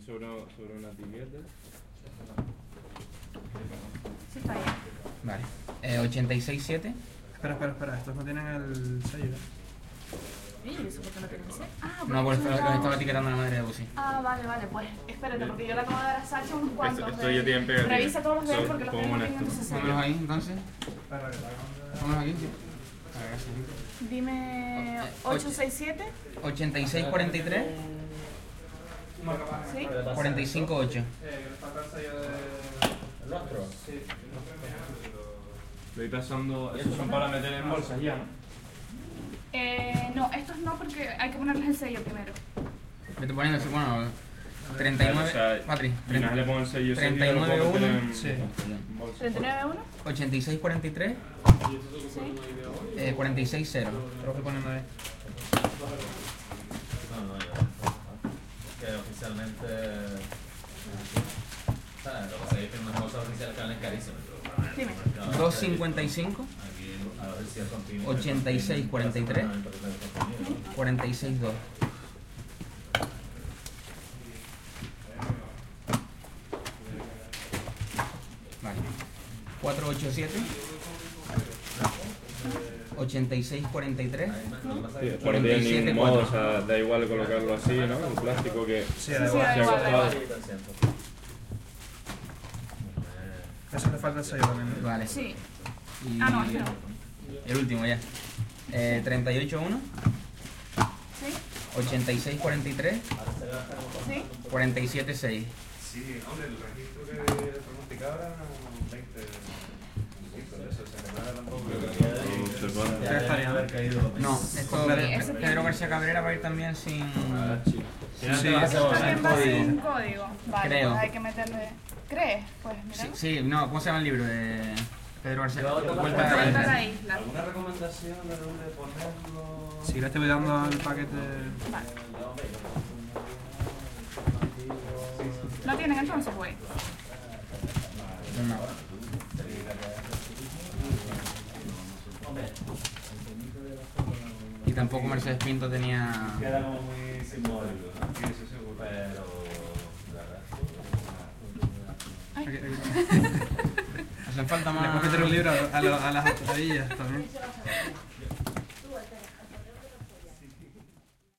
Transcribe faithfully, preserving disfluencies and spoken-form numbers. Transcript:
aquí sobre, sobre una etiqueta. Sí, está bien. Vale. Eh, ochenta y seis siete. Espera, espera, espera. Estos no tienen el sello, ¿eh? ¿Y eso por qué no tiene que ser? Ah, No, por porque eso son lo los- estaba etiquetando la madre de Busi. Ah, vale, vale, pues espérate, porque yo le acabo de dar a Sacha unos cuantos. Esto, esto de- ya tienen pegatina. Revisa todos los dedos Son porque los como tengo honestos. en ese sello. Vámonos ahí, entonces. Vámonos aquí, sí. Dime Eh, ocho seis siete. ochenta y seis cuarenta y tres. ¿Sí? cuarenta y cinco ocho. ¿El rostro? Lo voy pasando. Esos son para meter en bolsas ya, ¿no? Eh, no, estos no porque hay que ponerles el sello primero. Me estoy poniendo así, bueno. treinta y nueve. O sea, Patri. y nada, le pongo el sello. ese treinta y y lo nueve puedo meter uno. en- Sí. en bolsas. treinta y nueve uno. ochenta y seis cuarenta y tres. Sí. Eh, cuarenta y seis cero. Te lo estoy poniendo ahí. No, no, yo. Que oficialmente. ¿Sabes? Lo que pasa es que tiene unas bolsas oficiales que valen carísimas. Dime. doscientos cincuenta y cinco. Aquí, a ver si el contenido. ochenta y seis cuarenta y tres. cuarenta y seis dos. Vale. cuatrocientos ochenta y siete. ochenta y seis cuarenta y tres. Sí, esto no tiene ningún modo, o sea, da igual colocarlo así, ¿no? Un plástico que Sí, da Sí, igual. da se ha igual, da costado. igual. Eso le falta el sello también, ¿no? Vale. Sí. Y Ah, no, este no. el último ya. Eh, treinta y ocho uno. Sí. ochenta y seis cuarenta y tres. Sí. cuarenta y siete seis. Sí, hombre, el registro que pronosticaba era veinte. Eso se demora tampoco. Ya estaría, ¿no? No, esto Vale. Ese Pedro García Cabrera va a ir también sin. Sí. Esto también va código. sin código. Vale, Creo. pues hay que meterle. ¿Crees? Pues mira. Sí, sí, no, ¿cómo se llama el libro de Pedro García? Vuelta a la Vuelta a isla. la isla. ¿Alguna recomendación de dónde ponerlo? Sí, le estoy dando el paquete. Vale. ¿No tienen entonces, güey? No. Y tampoco Mercedes Pinto tenía. Queda como muy simbólico, ¿no? Sí, eso seguro. Pero. La verdad. Ay. Aquí- aquí. Hacen falta Le más. puedo meter un libro a, a, lo- a las octavillas también.